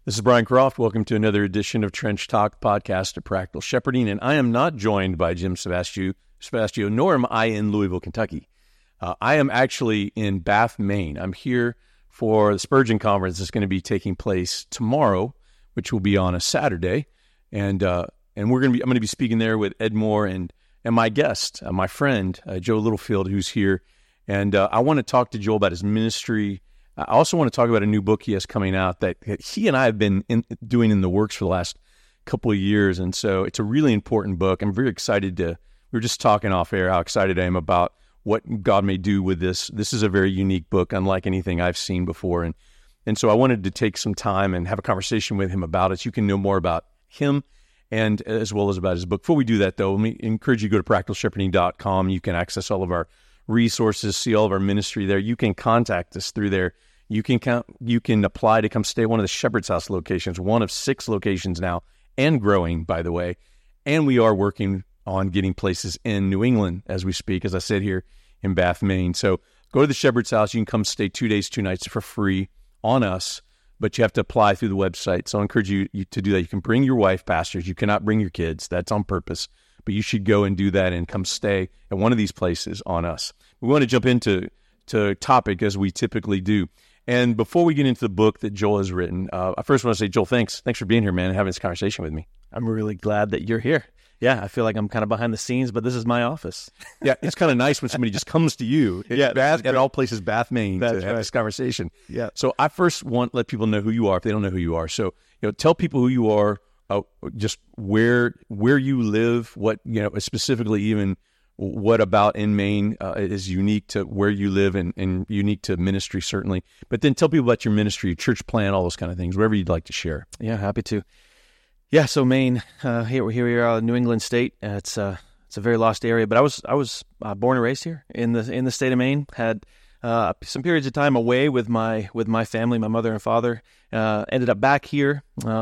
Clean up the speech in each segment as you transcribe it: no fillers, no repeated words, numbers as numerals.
This is Brian Croft. Welcome to another edition of Trench Talk podcast of Practical Shepherding. And I am not joined by Jim Savastio, nor am I in Louisville, Kentucky. I am actually in Bath, Maine. I'm here for the Spurgeon Conference that's going to be taking place tomorrow, which will be on a Saturday. And I'm going to be speaking there with Ed Moore and my guest, my friend, Joe Littlefield, who's here. And I want to talk to Joel about his ministry. I also want to talk about a new book he has coming out that he and I have been doing in the works for the last couple of years. And so it's a really important book. I'm very excited we were just talking off air how excited I am about what God may do with this. This is a very unique book, unlike anything I've seen before. And so I wanted to take some time and have a conversation with him about it. So you can know more about him and as well as about his book. Before we do that, though, let me encourage you to go to practicalshepherding.com. You can access all of our resources, see all of our ministry there. You can contact us through there. You can apply to come stay at one of the Shepherd's House locations, one of 6 locations now, and growing, by the way. And we are working on getting places in New England as we speak, as I said, here in Bath, Maine. So go to the Shepherd's House. You can come stay 2 days, 2 nights for free on us, but you have to apply through the website. So I encourage you to do that. You can bring your wife, pastors. You cannot bring your kids. That's on purpose. But you should go and do that and come stay at one of these places on us. We want to jump into topic as we typically do. And before we get into the book that Joel has written, I first want to say, Joel, thanks for being here, man, and having this conversation with me. I'm really glad that you're here. Yeah, I feel like I'm kind of behind the scenes, but this is my office. Yeah, it's kind of nice when somebody just comes to you. Yeah, Bath, at all places, Bath, Maine, to have this conversation. Yeah. So I first want to let people know who you are if they don't know who you are. So tell people who you are, just where you live, what specifically even. What about in Maine is unique to where you live and unique to ministry, certainly. But then tell people about your ministry, your church plan, all those kind of things, whatever you'd like to share. Yeah, happy to. Yeah, so Maine, here we are, New England state. It's a very lost area, but I was born and raised here in the state of Maine. Had some periods of time away with my family, my mother and father. Ended up back here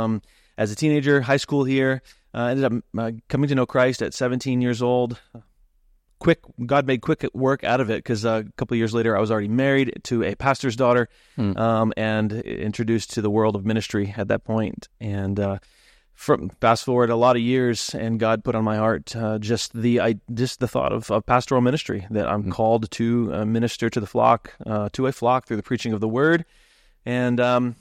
as a teenager, high school here. Ended up coming to know Christ at 17 years old. God made quick work out of it because a couple of years later I was already married to a pastor's daughter and introduced to the world of ministry at that point. And from fast forward a lot of years, and God put on my heart just the thought of pastoral ministry, that I'm called to minister to the flock, to a flock through the preaching of the word. And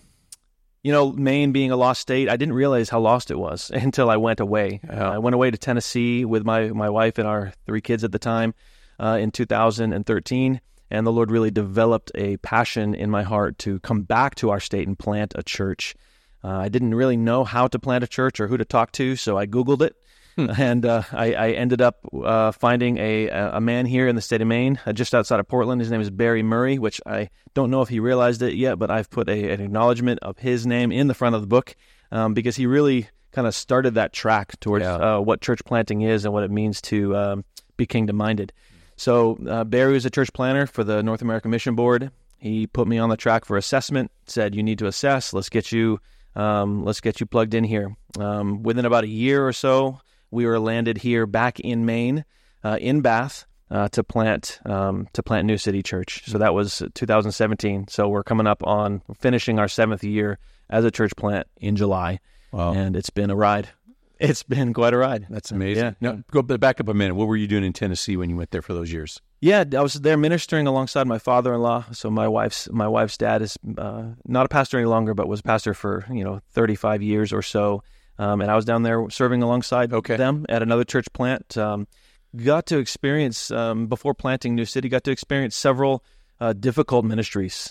Maine being a lost state, I didn't realize how lost it was until I went away. I went away to Tennessee with my wife and our 3 kids at the time in 2013, and the Lord really developed a passion in my heart to come back to our state and plant a church. I didn't really know how to plant a church or who to talk to, so I Googled it. And I ended up finding a man here in the state of Maine, just outside of Portland. His name is Barry Murray, which I don't know if he realized it yet, but I've put an acknowledgement of his name in the front of the book because he really kind of started that track towards what church planting is and what it means to be kingdom-minded. So Barry was a church planner for the North American Mission Board. He put me on the track for assessment, said, you need to assess, let's get you plugged in here. Within about a year or so, we were landed here back in Maine, in Bath, to plant New City Church. So that was 2017. So we're coming up on finishing our 7th year as a church plant in July. Wow. And it's been a ride. It's been quite a ride. That's amazing. Yeah. Now, go back up a minute. What were you doing in Tennessee when you went there for those years? Yeah, I was there ministering alongside my father-in-law. So my wife's dad is not a pastor any longer, but was a pastor for 35 years or so. And I was down there serving alongside them at another church plant. Got to experience, before planting New City, got to experience several difficult ministries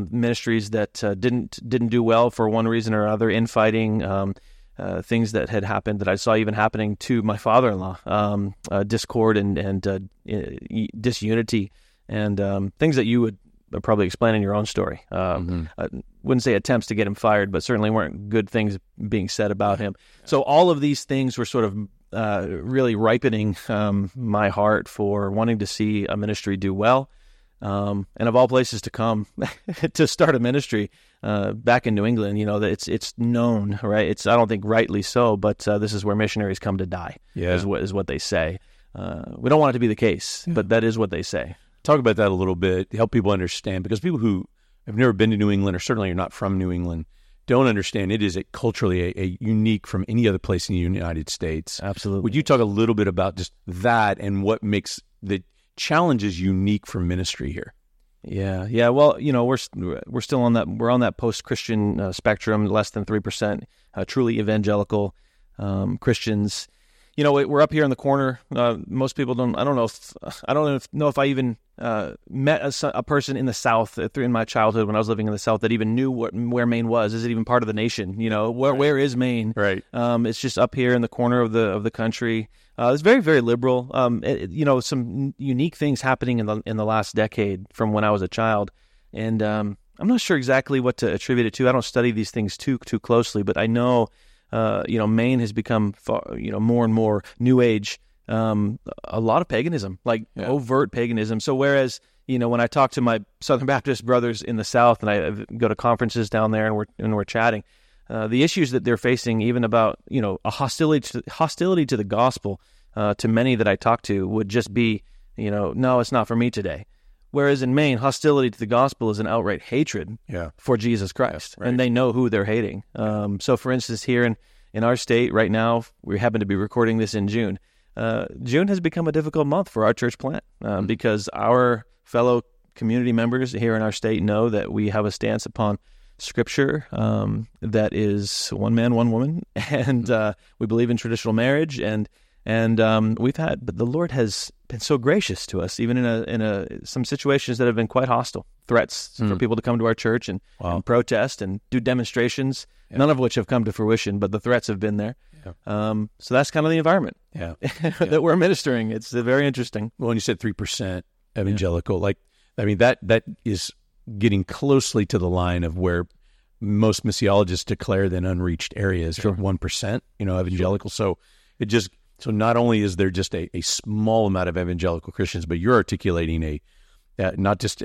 that didn't do well for one reason or another, infighting, things that had happened that I saw even happening to my father-in-law, discord and disunity, and things that you would probably explain in your own story. I wouldn't say attempts to get him fired, but certainly weren't good things being said about him. So all of these things were sort of really ripening my heart for wanting to see a ministry do well. And of all places to come to start a ministry back in New England, that it's known, right? I don't think rightly so, but this is where missionaries come to die, is what they say. We don't want it to be the case, but that is what they say. Talk about that a little bit to help people understand, because people who have never been to New England or certainly are not from New England, don't understand, it is culturally a unique from any other place in the United States. Absolutely. Would you talk a little bit about just that and what makes the challenges unique for ministry here? Yeah. Well, we're still on that. We're on that post-Christian spectrum. Less than 3% truly evangelical Christians. We're up here in the corner. Most people don't. I don't know if I even met a person in the South in my childhood when I was living in the South that even knew where Maine was. Is it even part of the nation? Where is Maine? Right. It's just up here in the corner of the country. It's very, very liberal. Some unique things happening in the last decade from when I was a child, and I'm not sure exactly what to attribute it to. I don't study these things too closely, but I know. Maine has become more and more New Age, a lot of paganism, overt paganism. So whereas, when I talk to my Southern Baptist brothers in the South and I go to conferences down there and we're chatting, the issues that they're facing, even about, a hostility to the gospel, to many that I talk to would just be, no, it's not for me today. Whereas in Maine, hostility to the gospel is an outright hatred for Jesus Christ, and they know who they're hating. So, for instance, here in our state right now, we happen to be recording this in June. June has become a difficult month for our church plant because our fellow community members here in our state know that we have a stance upon Scripture that is one man, one woman, and we believe in traditional marriage, and but the Lord has been so gracious to us, even in some situations that have been quite hostile, threats for people to come to our church and protest and do demonstrations, none of which have come to fruition, but the threats have been there. So that's kind of the environment that we're ministering. It's very interesting. Well, when you said 3% evangelical, that is getting closely to the line of where most missiologists declare the unreached areas, 1%, evangelical. So So not only is there just a small amount of evangelical Christians, but you're articulating not just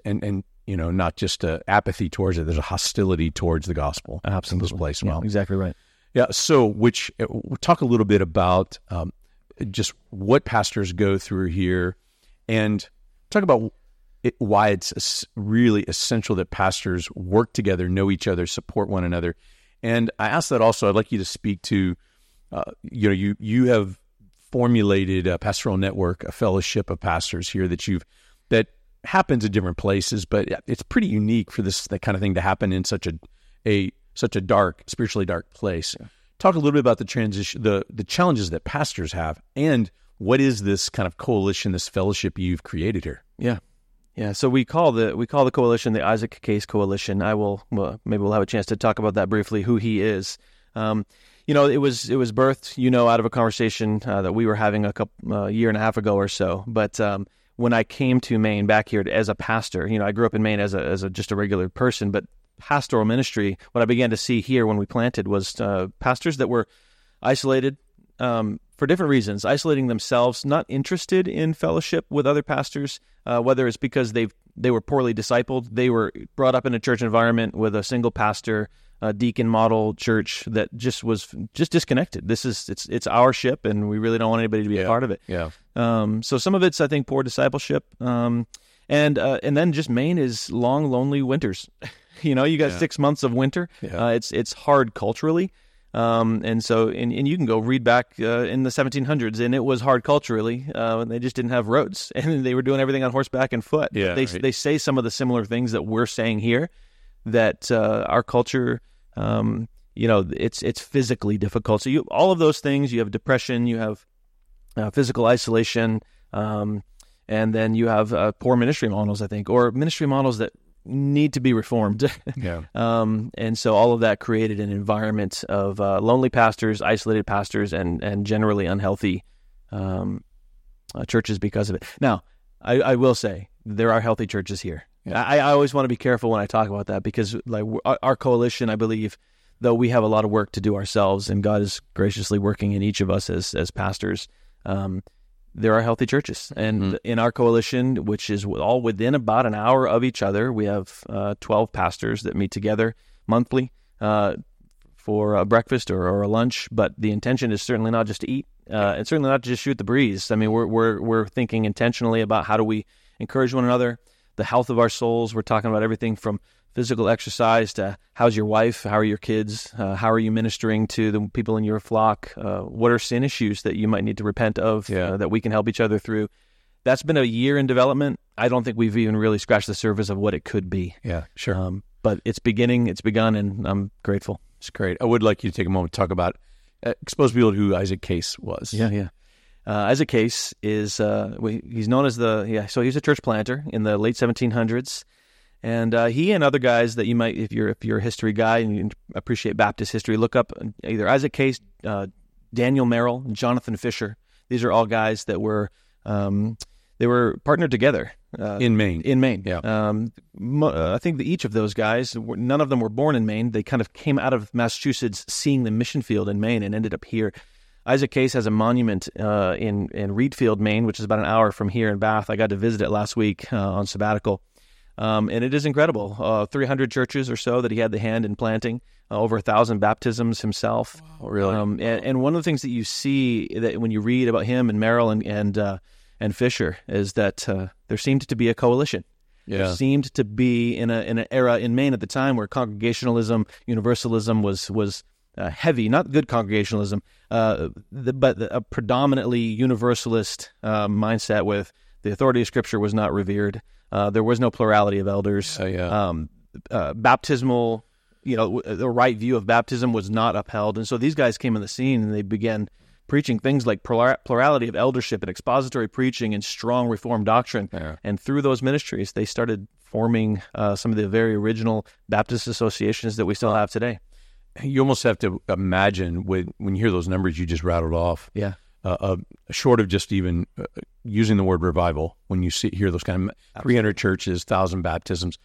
apathy towards it. There's a hostility towards the gospel. Absolutely. In this place. Yeah, exactly right. Yeah. So, we'll talk a little bit about just what pastors go through here, and talk about why it's really essential that pastors work together, know each other, support one another. And I ask that also. I'd like you to speak to, you have formulated a pastoral network, a fellowship of pastors here that happens in different places, but it's pretty unique for that kind of thing to happen in such a dark, spiritually dark place. Yeah. Talk a little bit about the transition, the challenges that pastors have, and what is this kind of coalition, this fellowship you've created here? Yeah. So we call the coalition the Isaac Case Coalition. Maybe we'll have a chance to talk about that briefly, who he is. It was birthed, out of a conversation that we were having a year and a half ago or so. But when I came to Maine back here as a pastor, I grew up in Maine as just a regular person, but pastoral ministry, what I began to see here when we planted was pastors that were isolated for different reasons, isolating themselves, not interested in fellowship with other pastors, whether it's because they were poorly discipled, they were brought up in a church environment with a single pastor, a deacon model church that was disconnected. It's our ship, and we really don't want anybody to be a part of it. Yeah. So some of it's, I think, poor discipleship, and then just Maine is long, lonely winters. You got 6 months of winter. Yeah. It's hard culturally, and so and you can go read back in the 1700s, and it was hard culturally. They just didn't have roads, and they were doing everything on horseback and foot. Yeah, they say some of the similar things that we're saying here. That our culture, it's physically difficult. So all of those things, you have depression, you have physical isolation, and then you have poor ministry models, I think, or ministry models that need to be reformed. Yeah. And so all of that created an environment of lonely pastors, isolated pastors, and generally unhealthy churches because of it. Now, I will say there are healthy churches here. Yeah. I always want to be careful when I talk about that because our coalition, I believe, though we have a lot of work to do ourselves and God is graciously working in each of us as pastors, there are healthy churches. And in our coalition, which is all within about an hour of each other, we have 12 pastors that meet together monthly for a breakfast or a lunch. But the intention is certainly not just to eat and certainly not to just shoot the breeze. I mean, we're thinking intentionally about how do we encourage one another, the health of our souls. We're talking about everything from physical exercise to how's your wife, how are your kids, how are you ministering to the people in your flock, what are sin issues that you might need to repent of that we can help each other through. That's been a year in development. I don't think we've even really scratched the surface of what it could be. Yeah, sure. But it's begun, and I'm grateful. It's great. I would like you to take a moment to talk about, expose people to who Isaac Case was. Yeah. Isaac Case is, he's known as so he was a church planter in the late 1700s. And he and other guys that you might, if you're a history guy and you appreciate Baptist history, look up either Isaac Case, Daniel Merrill, and Jonathan Fisher. These are all guys that were, they were partnered together. In Maine. Yeah. I think that each of those guys, none of them were born in Maine. They kind of came out of Massachusetts seeing the mission field in Maine and ended up here. Isaac Case has a monument in Reedfield, Maine, which is about an hour from here in Bath. I got to visit it last week on sabbatical. And it is incredible. 300 churches or so that he had the hand in planting, over 1,000 baptisms himself. Wow, really? And one of the things that you see that when you read about him and Merrill and Fisher is that there seemed to be a coalition. Yeah. There seemed to be in an era in Maine at the time where Congregationalism, Universalism was heavy, not good Congregationalism, but a predominantly Universalist mindset with the authority of Scripture was not revered. There was no plurality of elders. Baptismal, the right view of baptism was not upheld. And so these guys came on the scene and they began preaching things like plurality of eldership and expository preaching and strong Reformed doctrine. Yeah. And through those ministries, they started forming some of the very original Baptist associations that we still have today. You almost have to imagine when you hear those numbers you just rattled off. Yeah. Short of just even using the word revival, when you hear those kind of 300 churches, 1,000 baptisms,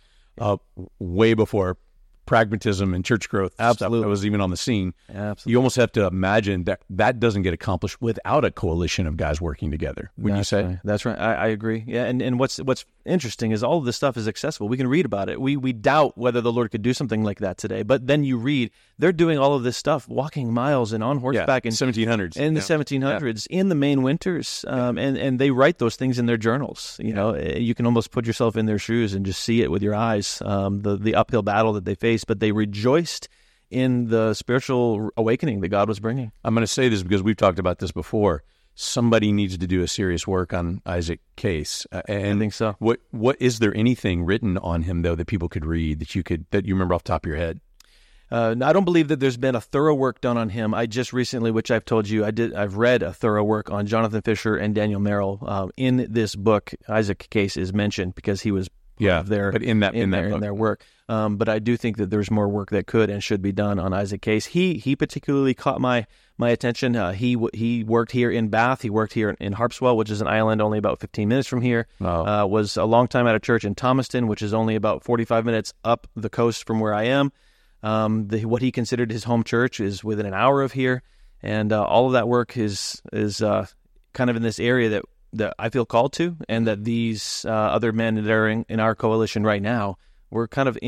way before pragmatism and church growth stuff that was even on the scene. Absolutely. You almost have to imagine that doesn't get accomplished without a coalition of guys working together. Wouldn't you say? Right. That's right. I agree. Yeah, and what's interesting is all of this stuff is accessible. We can read about it. We doubt whether the Lord could do something like that today, but then you read they're doing all of this stuff, walking miles and on horseback in 1700s. In the 1700s, in the Maine winters, and they write those things in their journals. You can almost put yourself in their shoes and just see it with your eyes, the uphill battle that they faced, but they rejoiced in the spiritual awakening that God was bringing. I'm going to say this because we've talked about this before. Somebody needs to do a serious work on Isaac Case. And I think so. What is there anything written on him though that people could read that you remember off the top of your head? I don't believe that there's been a thorough work done on him. I just recently, which I've told you, I've read a thorough work on Jonathan Fisher and Daniel Merrill. In this book, Isaac Case is mentioned because he was but in their work. But I do think that there's more work that could and should be done on Isaac Case. He particularly caught my attention. He worked here in Bath. He worked here in Harpswell, which is an island only about 15 minutes from here. Wow. Was a long time at a church in Thomaston, which is only about 45 minutes up the coast from where I am. What he considered his home church is within an hour of here, and all of that work is kind of in this area that I feel called to, and that these other men that are in our coalition right now, we're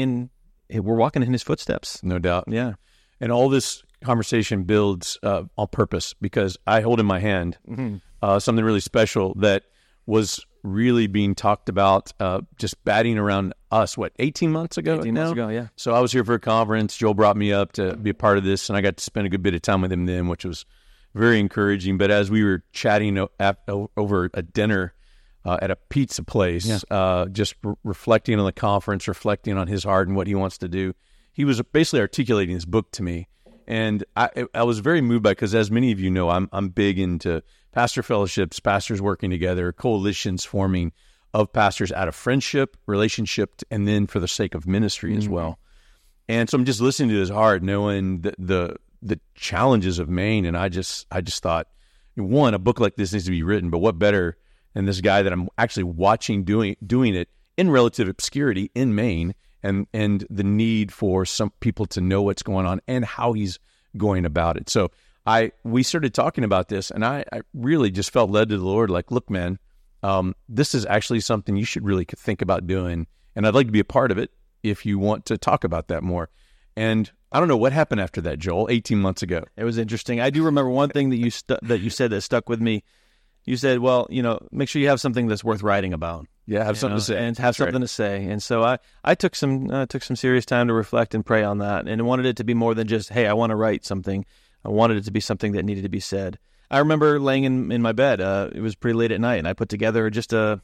walking in his footsteps. No doubt. Yeah. And all this conversation builds on purpose because I hold in my hand something really special that was really being talked about, just batting around us, 18 months ago? 18 months ago, yeah. So I was here for a conference. Joel brought me up to be a part of this, and I got to spend a good bit of time with him then, which was very encouraging. But as we were chatting over a dinner at a pizza place, just reflecting on the conference, reflecting on his heart and what he wants to do, he was basically articulating his book to me. And I was very moved by it because, as many of you know, I'm big into pastor fellowships, pastors working together, coalitions forming of pastors out of friendship, relationship, and then for the sake of ministry as well. And so I'm just listening to his heart, knowing the challenges of Maine, and I just thought, one, a book like this needs to be written, but what better than this guy that I'm actually watching doing it in relative obscurity in Maine, and the need for some people to know what's going on and how he's going about it. So we started talking about this, and I really just felt led to the Lord, like, look, man, this is actually something you should really think about doing, and I'd like to be a part of it if you want to talk about that more. And I don't know what happened after that, Joel, 18 months ago. It was interesting. I do remember one thing that you said that stuck with me. You said, well, make sure you have something that's worth writing about. Yeah, have something to say. And have something to say. And so I took some serious time to reflect and pray on that, and wanted it to be more than just, hey, I want to write something. I wanted it to be something that needed to be said. I remember laying in my bed. It was pretty late at night, and I put together just a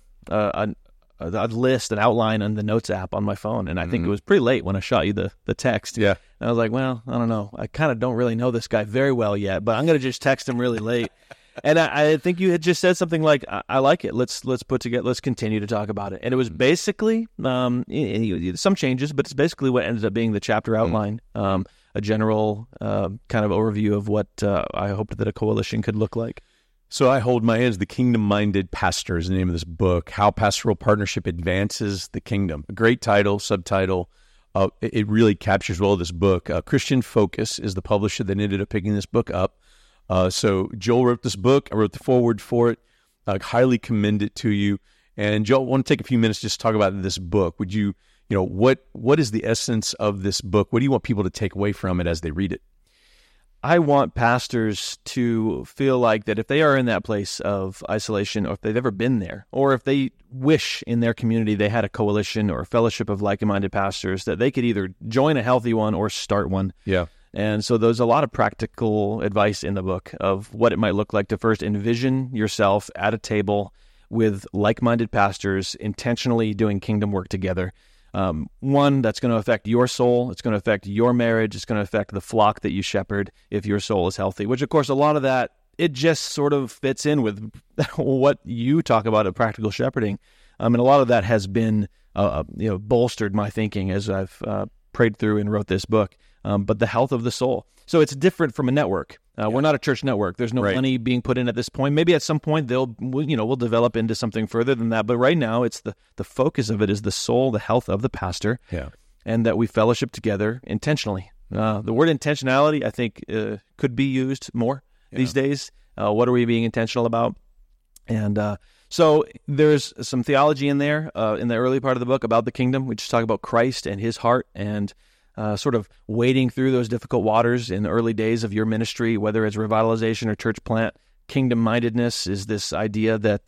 list, an outline on the Notes app on my phone, and I think it was pretty late when I shot you the text. Yeah. And I was like, well, I don't know. I kind of don't really know this guy very well yet, but I'm going to just text him really late. And I think you had just said something like, I like it. Let's continue to talk about it. And it was basically some changes, but it's basically what ended up being the chapter outline, a general kind of overview of what I hoped that a coalition could look like. So I hold my hands. The Kingdom-Minded Pastor is the name of this book, How Pastoral Partnership Advances the Kingdom. A great title, subtitle. It really captures well this book. Christian Focus is the publisher that ended up picking this book up. So Joel wrote this book. I wrote the foreword for it. I highly commend it to you. And Joel, I want to take a few minutes just to talk about this book. Would you, what is the essence of this book? What do you want people to take away from it as they read it? I want pastors to feel like that if they are in that place of isolation, or if they've ever been there, or if they wish in their community they had a coalition or a fellowship of like-minded pastors, that they could either join a healthy one or start one. Yeah. And so there's a lot of practical advice in the book of what it might look like to first envision yourself at a table with like-minded pastors intentionally doing kingdom work together. One, that's going to affect your soul. It's going to affect your marriage. It's going to affect the flock that you shepherd if your soul is healthy, which, of course, a lot of that, it just sort of fits in with what you talk about at Practical Shepherding. And a lot of that has been bolstered my thinking as I've prayed through and wrote this book. But the health of the soul. So it's different from a network. We're not a church network. There's no money being put in at this point. Maybe at some point we'll develop into something further than that. But right now, it's the focus of it is the soul, the health of the pastor, and that we fellowship together intentionally. The word intentionality, I think, could be used more these days. What are we being intentional about? And so there's some theology in there in the early part of the book about the kingdom. We just talk about Christ and his heart and sort of wading through those difficult waters in the early days of your ministry, whether it's revitalization or church plant. Kingdom-mindedness is this idea that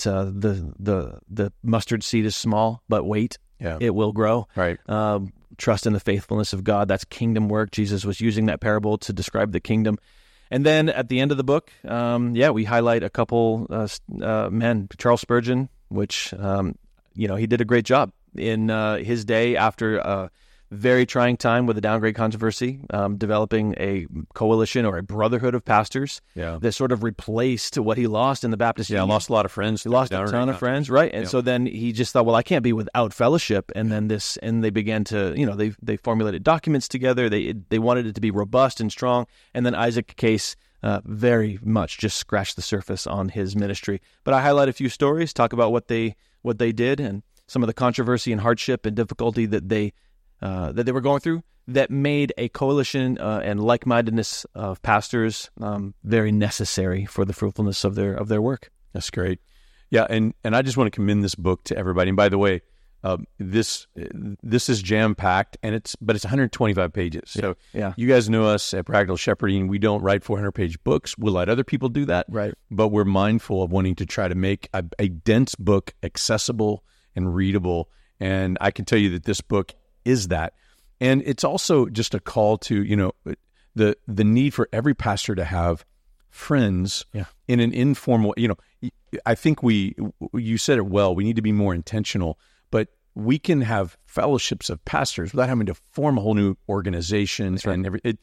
the mustard seed is small, but wait, it will grow. Right. Trust in the faithfulness of God. That's kingdom work. Jesus was using that parable to describe the kingdom. And then at the end of the book, we highlight a couple men. Charles Spurgeon, which he did a great job in his day after a very trying time with the downgrade controversy, developing a coalition or a brotherhood of pastors that sort of replaced what he lost in the Baptist Union. Lost a lot of friends. He lost a ton of friends, right? And so then he just thought, well, I can't be without fellowship. And then and they began to, they formulated documents together. They wanted it to be robust and strong. And then Isaac Case very much just scratched the surface on his ministry. But I highlight a few stories, talk about what they did and some of the controversy and hardship and difficulty that they were going through that made a coalition and like-mindedness of pastors very necessary for the fruitfulness of their work. That's great. Yeah, and I just want to commend this book to everybody. And by the way, this is jam-packed, but it's 125 pages. So you guys know us at Practical Shepherding. We don't write 400-page books. We'll let other people do that. Right. But we're mindful of wanting to try to make a dense book accessible and readable. And I can tell you that this book is that. And it's also just a call to, the need for every pastor to have friends in an informal, I think you said it well, we need to be more intentional, but we can have fellowships of pastors without having to form a whole new organization. That's right. And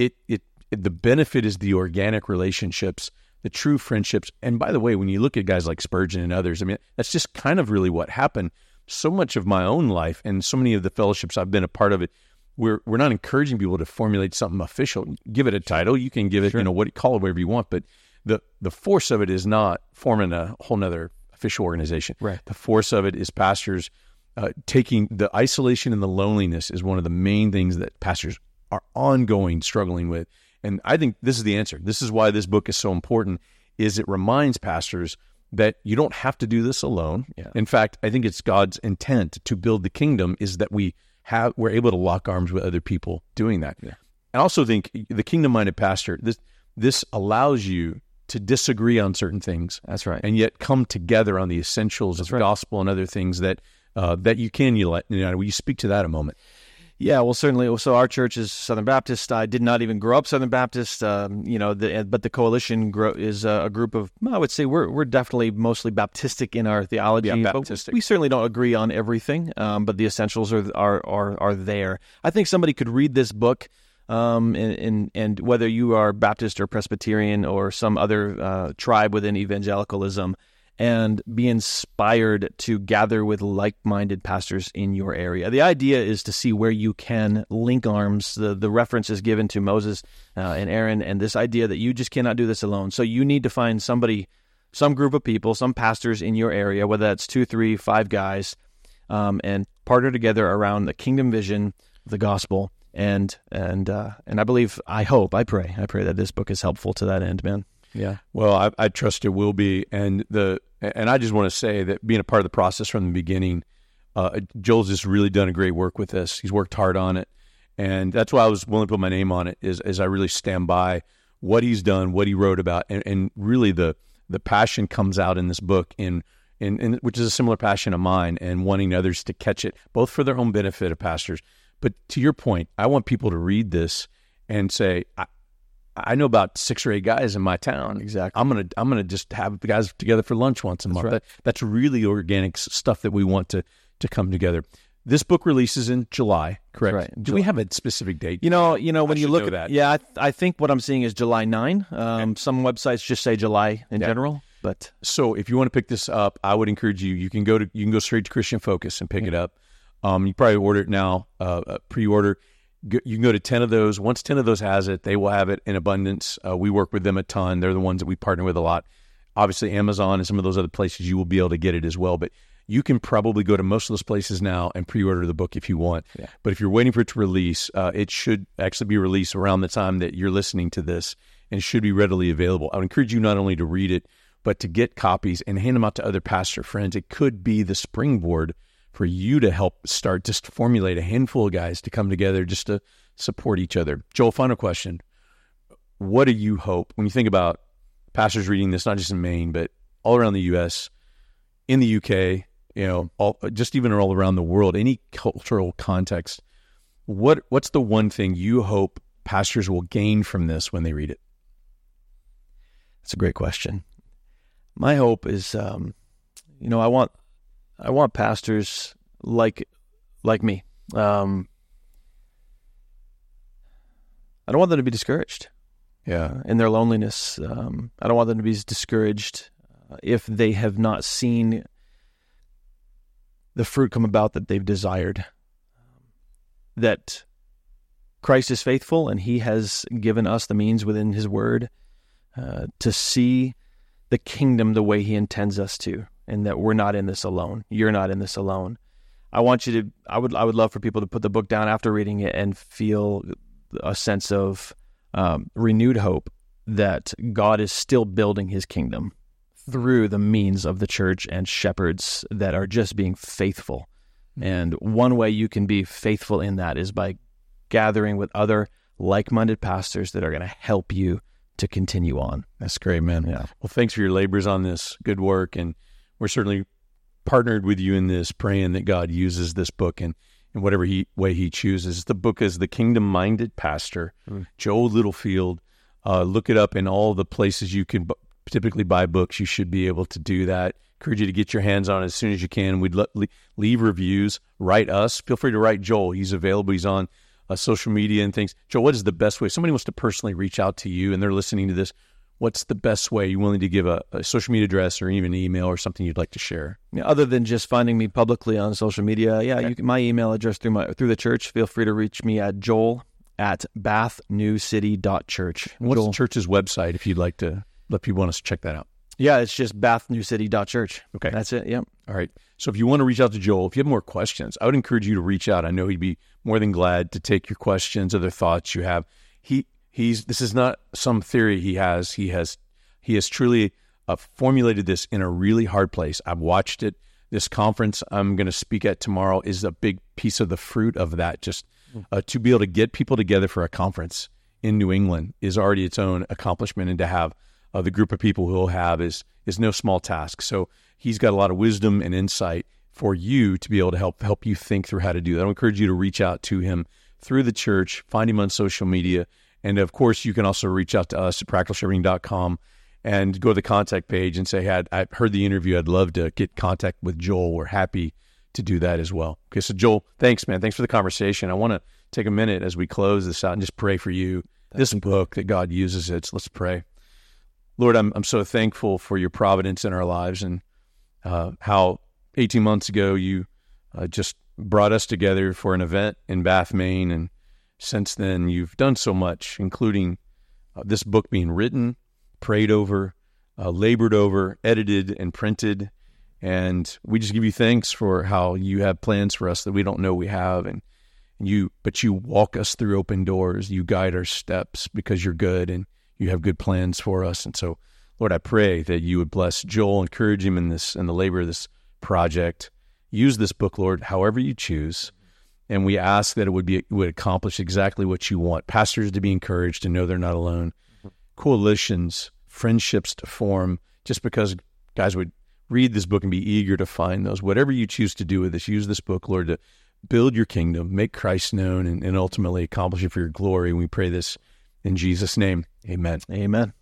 the benefit is the organic relationships, the true friendships. And by the way, when you look at guys like Spurgeon and others, I mean, that's just kind of really what happened. So much of my own life and so many of the fellowships I've been a part of it, we're not encouraging people to formulate something official. Give it a title. You can give it, call it whatever you want. But the force of it is not forming a whole nother official organization. Right. The force of it is pastors taking the isolation and the loneliness is one of the main things that pastors are ongoing struggling with. And I think this is the answer. This is why this book is so important, is it reminds pastors that you don't have to do this alone. Yeah. In fact, I think it's God's intent to build the kingdom is that we're able to lock arms with other people doing that. Yeah. I also think the kingdom-minded pastor, this allows you to disagree on certain things. That's right. And yet come together on the essentials of the gospel and other things that you can. Will you speak to that a moment? Yeah, well, certainly. So our church is Southern Baptist. I did not even grow up Southern Baptist, but the coalition is a group of, I would say we're definitely mostly Baptistic in our theology. Yeah, Baptistic. But we certainly don't agree on everything, but the essentials are there. I think somebody could read this book, and whether you are Baptist or Presbyterian or some other tribe within evangelicalism, and be inspired to gather with like-minded pastors in your area. The idea is to see where you can link arms. The reference is given to Moses and Aaron, and this idea that you just cannot do this alone. So you need to find somebody, some group of people, some pastors in your area, whether that's 2, 3, 5 guys, and partner together around the kingdom vision, the gospel, and I believe, I pray that this book is helpful to that end, man. Yeah. Well, I trust it will be, and I just want to say that being a part of the process from the beginning, Joel's just really done a great work with this. He's worked hard on it, and that's why I was willing to put my name on it. Is I really stand by what he's done, what he wrote about, and really the passion comes out in this book, in which is a similar passion of mine, and wanting others to catch it, both for their own benefit of pastors. But to your point, I want people to read this and say, I know about 6 or 8 guys in my town. Exactly. I'm gonna just have the guys together for lunch once a month. Right. That's really organic stuff that we want to come together. This book releases in July, correct? Right. Do we have a specific date? You know, when you look at that. Yeah, I think what I'm seeing is July 9. Some websites just say July in general, but so if you want to pick this up, I would encourage you. You can go straight to Christian Focus and pick it up. You probably order it now, pre-order. You can go to 10 of those. Once 10 of those has it, they will have it in abundance. We work with them a ton. They're the ones that we partner with a lot. Obviously, Amazon and some of those other places, you will be able to get it as well. But you can probably go to most of those places now and pre-order the book if you want. Yeah. But if you're waiting for it to release, it should actually be released around the time that you're listening to this, and it should be readily available. I would encourage you not only to read it, but to get copies and hand them out to other pastor friends. It could be the springboard for you to help start just formulate a handful of guys to come together just to support each other. Joel, final question. What do you hope, when you think about pastors reading this, not just in Maine, but all around the U.S., in the U.K., just even all around the world, any cultural context, what's the one thing you hope pastors will gain from this when they read it? That's a great question. My hope is, I want pastors like me. I don't want them to be discouraged. Yeah, in their loneliness. I don't want them to be discouraged if they have not seen the fruit come about that they've desired. That Christ is faithful, and He has given us the means within His Word to see the kingdom the way He intends us to. And that we're not in this alone. You're not in this alone. I want you to. I would love for people to put the book down after reading it and feel a sense of renewed hope that God is still building His kingdom through the means of the church and shepherds that are just being faithful. And one way you can be faithful in that is by gathering with other like-minded pastors that are going to help you to continue on. That's great, man. Yeah. Well, thanks for your labors on this. Good work, and we're certainly partnered with you in this, praying that God uses this book in whatever way He chooses. The book is The Kingdom-Minded Pastor, Joel Littlefield. Look it up in all the places you can typically buy books. You should be able to do that. Encourage you to get your hands on it as soon as you can. We'd leave reviews. Write us. Feel free to write Joel. He's available. He's on social media and things. Joel, what is the best way? Somebody wants to personally reach out to you and they're listening to this. What's the best way? You willing to give a social media address or even an email or something you'd like to share? Yeah, other than just finding me publicly on social media, okay. My email address through the church. Feel free to reach me at joel@bathnewcity.church. What's the church's website if you'd like to let people want us to check that out? Yeah, it's just bathnewcity.church. Okay. That's it, yep. All right. So if you want to reach out to Joel, if you have more questions, I would encourage you to reach out. I know he'd be more than glad to take your questions, other thoughts you have. This is not some theory he has. He has truly formulated this in a really hard place. I've watched it. This conference I'm going to speak at tomorrow is a big piece of the fruit of that. Just to be able to get people together for a conference in New England is already its own accomplishment, and to have the group of people who he'll have is no small task. So he's got a lot of wisdom and insight for you to be able to help you think through how to do that. I encourage you to reach out to him through the church, find him on social media, and of course you can also reach out to us at practicalshepherding.com and go to the contact page and say, hey, I heard the interview, I'd love to get contact with Joel. We're happy to do that as well. Okay, so Joel, thanks, man. Thanks for the conversation. I want to take a minute as we close this out and just pray for you. This book that God uses it. So let's pray. Lord, I'm so thankful for your providence in our lives and how 18 months ago you just brought us together for an event in Bath, Maine. And since then, you've done so much, including this book being written, prayed over, labored over, edited, and printed. And we just give you thanks for how you have plans for us that we don't know we have. But you walk us through open doors. You guide our steps because you're good and you have good plans for us. And so, Lord, I pray that you would bless Joel, encourage him in the labor of this project. Use this book, Lord, however you choose. And we ask that it would accomplish exactly what you want. Pastors to be encouraged to know they're not alone. Coalitions, friendships to form, just because guys would read this book and be eager to find those. Whatever you choose to do with this, use this book, Lord, to build your kingdom, make Christ known, and ultimately accomplish it for your glory. And we pray this in Jesus' name. Amen. Amen.